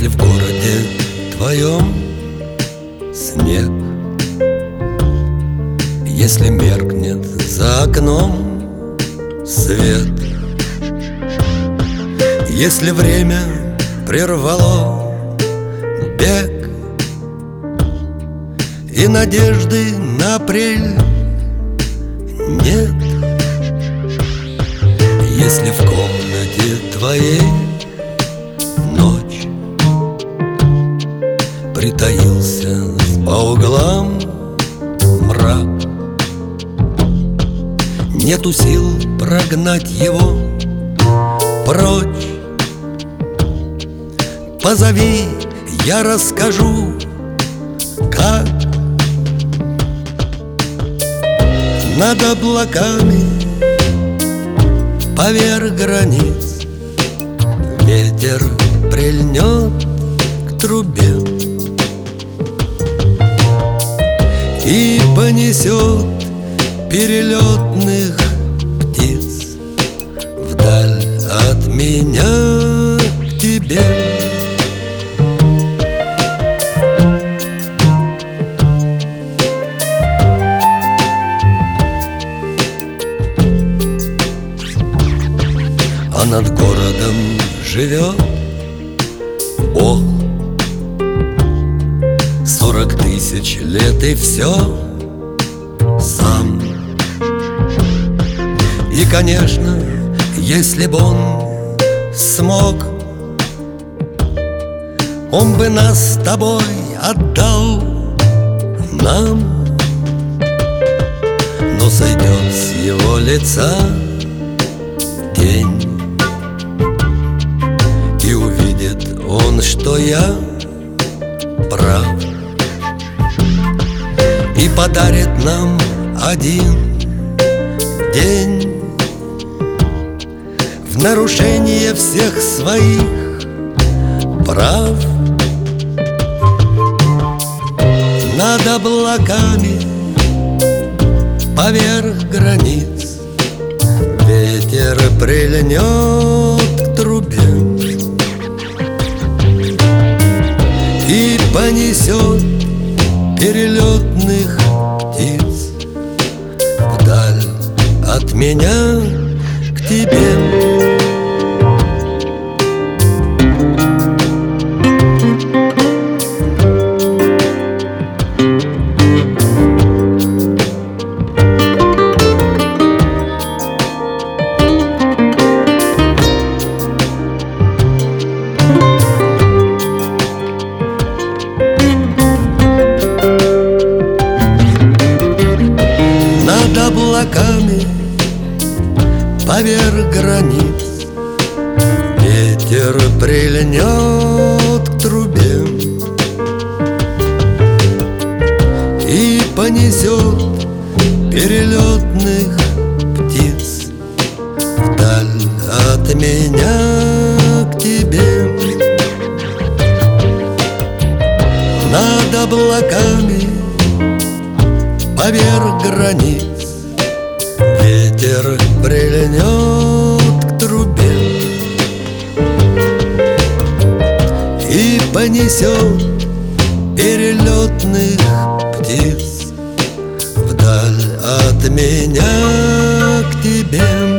в городе твоем снег, если меркнет за окном свет, если время прервало бег и надежды на апрель нет, если в комнате твоей ночь притаился по углам мрак, нету сил прогнать его прочь, позови, я расскажу, как над облаками поверх границ ветер прильнет к трубе и понесет перелетных птиц вдаль от меня к тебе. А над городом живет Бог 40 тысяч лет и все сам. И, конечно, если бы он смог, он бы нас с тобой отдал нам. Но сойдет с его лица тень, и увидит он, что я прав, и подарит нам один день в нарушение всех своих прав. Над облаками поверх границ ветер прильнет к трубе и понесет перелетных птиц вдаль от меня к тебе. Над облаками поверх границ ветер прильнет к трубе и понесет перелетных птиц вдаль от меня к тебе. Над облаками поверх границ ветер прильнет к трубе и понесет перелетных птиц вдаль от меня к тебе.